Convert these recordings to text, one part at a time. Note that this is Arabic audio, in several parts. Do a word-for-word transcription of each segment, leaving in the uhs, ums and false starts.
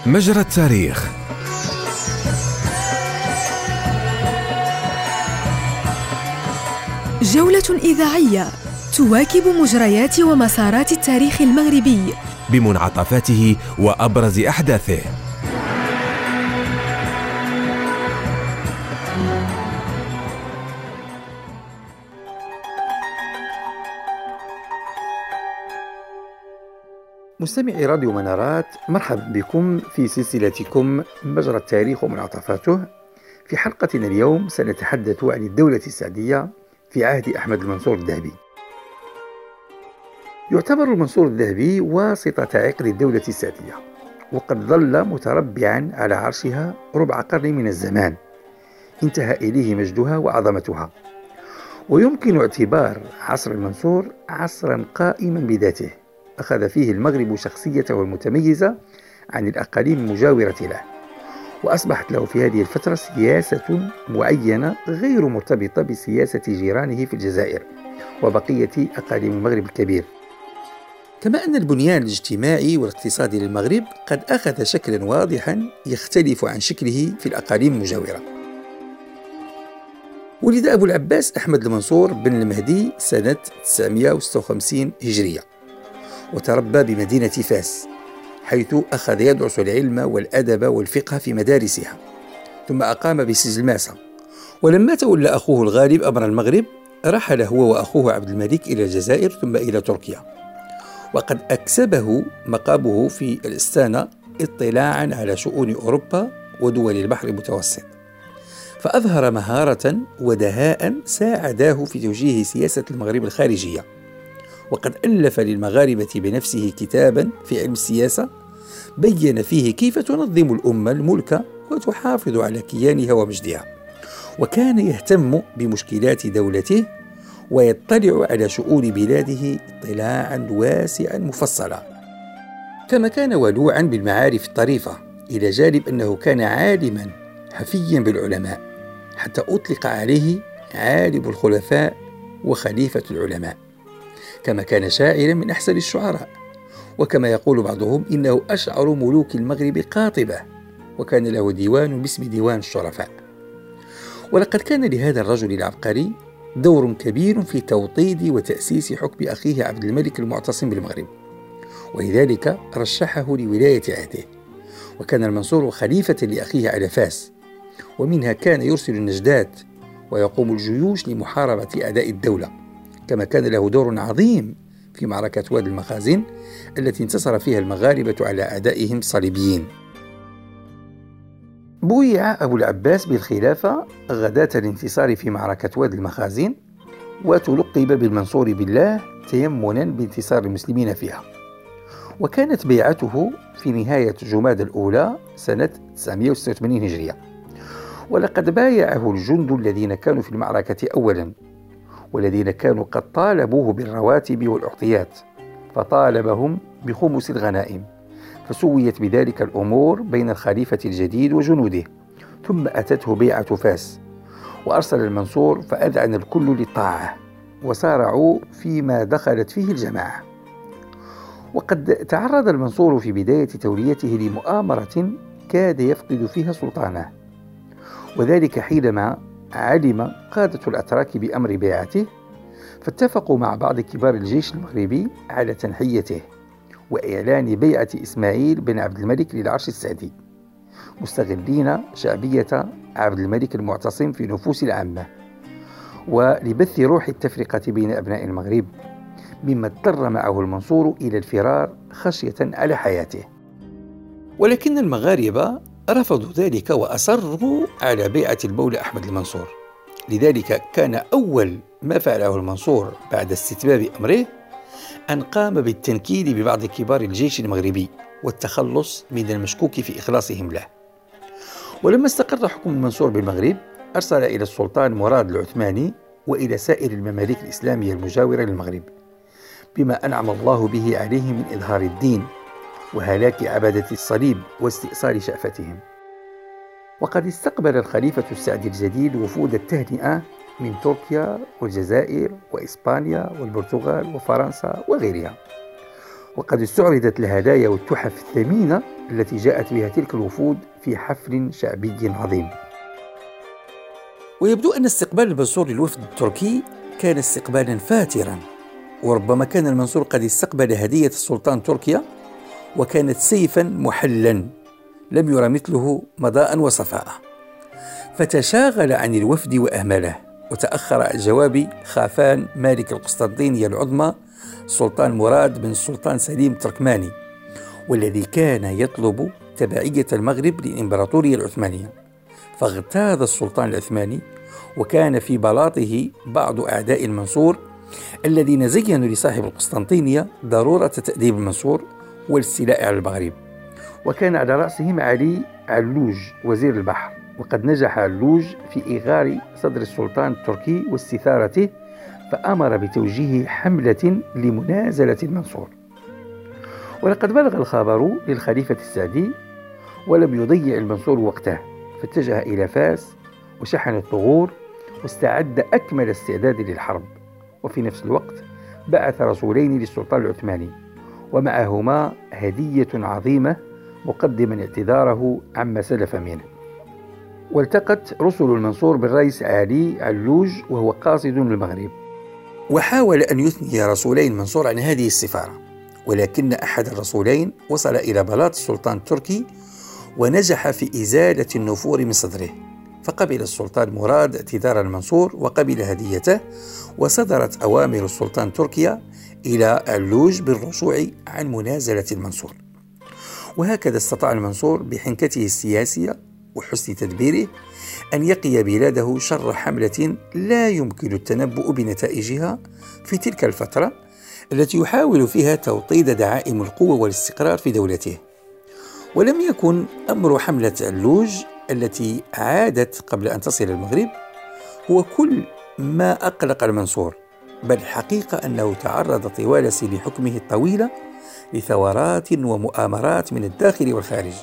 مجرى التاريخ. جولة إذاعية تواكب مجريات ومسارات التاريخ المغربي بمنعطفاته وأبرز أحداثه. مستمعي راديو منارات، مرحبا بكم في سلسلتكم مجرى التاريخ ومنعطفاته. في حلقتنا اليوم سنتحدث عن الدولة السعدية في عهد أحمد المنصور الذهبي. يعتبر المنصور الذهبي واسطة عقد الدولة السعدية، وقد ظل متربعا على عرشها ربع قرن من الزمان انتهى إليه مجدها وعظمتها، ويمكن اعتبار عصر المنصور عصرا قائما بذاته أخذ فيه المغرب شخصيته المتميزة عن الأقاليم المجاورة له، وأصبحت له في هذه الفترة سياسة معينة غير مرتبطة بسياسة جيرانه في الجزائر وبقية أقاليم المغرب الكبير. كما أن البنيان الاجتماعي والاقتصادي للمغرب قد أخذ شكلا واضحا يختلف عن شكله في الأقاليم المجاورة. ولد أبو العباس أحمد المنصور بن المهدي سنة تسعمائة وستة وخمسين هجرية، وتربى بمدينة فاس، حيث أخذ يدرس العلم والأدب والفقه في مدارسها، ثم أقام بسجلماسة. ولما تولى أخوه الغالب أمر المغرب رحل هو وأخوه عبد الملك إلى الجزائر ثم إلى تركيا، وقد أكسبه مقامه في الإستانة اطلاعا على شؤون أوروبا ودول البحر المتوسط، فأظهر مهارة ودهاء ساعداه في توجيه سياسة المغرب الخارجية. وقد ألف للمغاربة بنفسه كتابا في علم السياسة بين فيه كيف تنظم الأمة الملك وتحافظ على كيانها ومجدها، وكان يهتم بمشكلات دولته ويطلع على شؤون بلاده اطلاعا واسعا مفصلا. كما كان ولوعا بالمعارف الطريفة، إلى جانب أنه كان عالما حفيا بالعلماء، حتى أطلق عليه عالم الخلفاء وخليفة العلماء. كما كان شاعرا من أحسن الشعراء، وكما يقول بعضهم إنه أشعر ملوك المغرب قاطبة، وكان له ديوان باسم ديوان الشرفاء. ولقد كان لهذا الرجل العبقري دور كبير في توطيد وتأسيس حكم أخيه عبد الملك المعتصم بالمغرب، ولذلك رشحه لولاية عهده. وكان المنصور خليفة لأخيه على فاس، ومنها كان يرسل النجدات ويقوم الجيوش لمحاربة أعداء الدولة. كما كان له دور عظيم في معركة وادي المخازن التي انتصر فيها المغاربة على أعدائهم الصليبيين. بويع أبو العباس بالخلافة غداة الانتصار في معركة وادي المخازن، وتلقب بالمنصور بالله تيمنا بانتصار المسلمين فيها. وكانت بيعته في نهاية جمادى الأولى سنة تسعمائة وستة وثمانين هجرية. ولقد بايعه الجند الذين كانوا في المعركة أولا، والذين كانوا قد طالبوه بالرواتب والأعطيات، فطالبهم بخمس الغنائم، فسويت بذلك الأمور بين الخليفة الجديد وجنوده. ثم أتته بيعة فاس، وأرسل المنصور فأذعن الكل للطاعة، وسارعوا فيما دخلت فيه الجماعة. وقد تعرض المنصور في بداية توليته لمؤامرة كاد يفقد فيها سلطانه، وذلك حينما علم قادة الأتراك بأمر بيعته، فاتفقوا مع بعض كبار الجيش المغربي على تنحيته وإعلان بيعة إسماعيل بن عبد الملك للعرش السعدي، مستغلين شعبية عبد الملك المعتصم في نفوس العامة، ولبث روح التفرقة بين أبناء المغرب، مما اضطر معه المنصور إلى الفرار خشية على حياته. ولكن المغاربة رفضوا ذلك وأصروا على بيعة المولى أحمد المنصور. لذلك كان أول ما فعله المنصور بعد استتباب أمره أن قام بالتنكيل ببعض كبار الجيش المغربي والتخلص من المشكوك في إخلاصهم له. ولما استقر حكم المنصور بالمغرب، أرسل إلى السلطان مراد العثماني وإلى سائر المماليك الإسلامية المجاورة للمغرب بما أنعم الله به عليه من إظهار الدين وهلاك عبدة الصليب واستئصال شأفتهم. وقد استقبل الخليفة السعدي الجديد وفود التهنئة من تركيا والجزائر وإسبانيا والبرتغال وفرنسا وغيرها. وقد استعرضت الهدايا والتحف الثمينة التي جاءت بها تلك الوفود في حفل شعبي عظيم. ويبدو أن استقبال المنصور للوفد التركي كان استقبالا فاترا، وربما كان المنصور قد استقبل هدية السلطان تركيا وكانت سيفا محلا لم يرى مثله مضاء وصفاء، فتشاغل عن الوفد وأهمله، وتأخر عن جواب خافان مالك القسطنطينية العظمى السلطان مراد بن السلطان سليم التركماني، والذي كان يطلب تبعية المغرب للإمبراطورية العثمانية. فاغتاظ السلطان العثماني، وكان في بلاطه بعض أعداء المنصور الذين زينوا لصاحب القسطنطينية ضرورة تأديب المنصور والاستيلاء على المغرب، وكان على رأسهم علي علوج وزير البحر. وقد نجح علوج في إغار صدر السلطان التركي واستثارته، فأمر بتوجيه حملة لمنازلة المنصور. ولقد بلغ الخبر للخليفة السعدي، ولم يضيع المنصور وقته، فاتجه إلى فاس وشحن الثغور واستعد أكمل استعداد للحرب. وفي نفس الوقت بعث رسولين للسلطان العثماني، ومعهما هدية عظيمة مقدما اعتذاره عما سلف منه. والتقت رسل المنصور بالرئيس علي علوج وهو قاصد للمغرب، وحاول أن يثني رسولين المنصور عن هذه السفارة، ولكن أحد الرسولين وصل إلى بلاط السلطان التركي ونجح في إزالة النفور من صدره، فقبل السلطان مراد اعتذار المنصور وقبل هديته، وصدرت أوامر السلطان تركيا إلى علوج بالرجوع عن منازلة المنصور. وهكذا استطاع المنصور بحنكته السياسية وحسن تدبيره أن يقي بلاده شر حملة لا يمكن التنبؤ بنتائجها في تلك الفترة التي يحاول فيها توطيد دعائم القوة والاستقرار في دولته. ولم يكن أمر حملة علوج التي عادت قبل أن تصل المغرب هو كل ما أقلق المنصور، بل الحقيقة أنه تعرض طوال سنين حكمه الطويلة لثورات ومؤامرات من الداخل والخارج.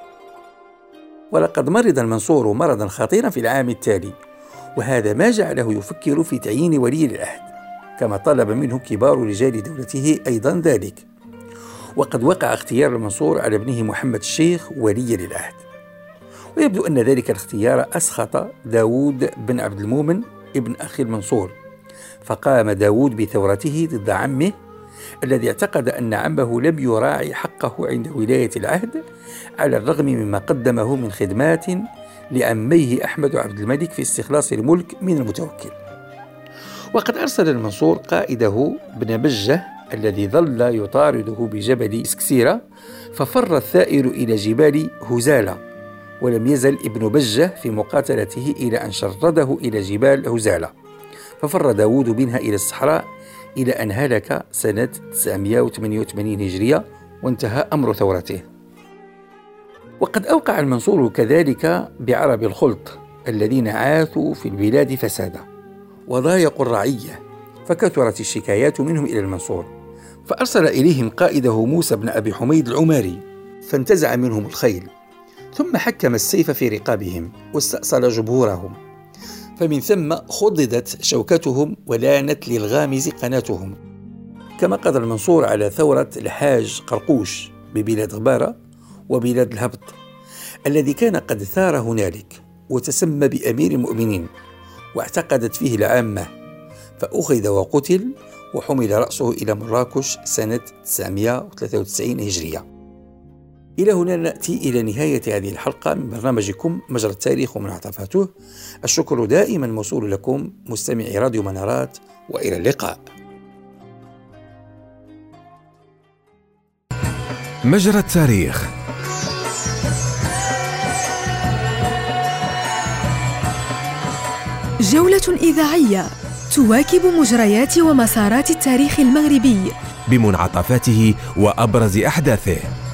ولقد مرض المنصور مرضا خطيرا في العام التالي، وهذا ما جعله يفكر في تعيين ولي العهد، كما طلب منه كبار رجال دولته أيضا ذلك. وقد وقع اختيار المنصور على ابنه محمد الشيخ وليا للعهد، ويبدو أن ذلك الاختيار أسخط داود بن عبد المؤمن ابن أخي المنصور، فقام داود بثورته ضد عمه الذي اعتقد أن عمه لم يراعي حقه عند ولاية العهد، على الرغم مما قدمه من خدمات لعميه أحمد وعبد الملك في استخلاص الملك من المتوكل. وقد أرسل المنصور قائده بن بجة الذي ظل يطارده بجبل إسكسيرة، ففر الثائر إلى جبال هزالة، ولم يزل ابن بجة في مقاتلته إلى أن شرده إلى جبال هزالة، ففر داود منها إلى الصحراء إلى أن هلك سنة تسعمائة وثمانية وثمانين هجرية، وانتهى أمر ثورته. وقد أوقع المنصور كذلك بعرب الخلط الذين عاثوا في البلاد فسادا وضايقوا الرعية، فكثرت الشكايات منهم إلى المنصور، فأرسل إليهم قائده موسى بن أبي حميد العماري، فانتزع منهم الخيل، ثم حكم السيف في رقابهم واستأصل جبهورهم، فمن ثم خضدت شوكتهم ولانت للغامز قناتهم. كما قضى المنصور على ثورة الحاج قرقوش ببلاد غبارة وبلاد الهبط الذي كان قد ثار هنالك وتسمى بأمير المؤمنين، واعتقدت فيه العامة، فأخذ وقتل وحمل رأسه إلى مراكش سنة تسعمائة وثلاثة وتسعين هجرية. إلى هنا نأتي إلى نهاية هذه الحلقة من برنامجكم مجرى التاريخ ومنعطفاته. الشكر دائما موصول لكم مستمعي راديو منارات، وإلى اللقاء. مجرى التاريخ. جولة إذاعية تواكب مجريات ومسارات التاريخ المغربي بمنعطفاته وأبرز أحداثه.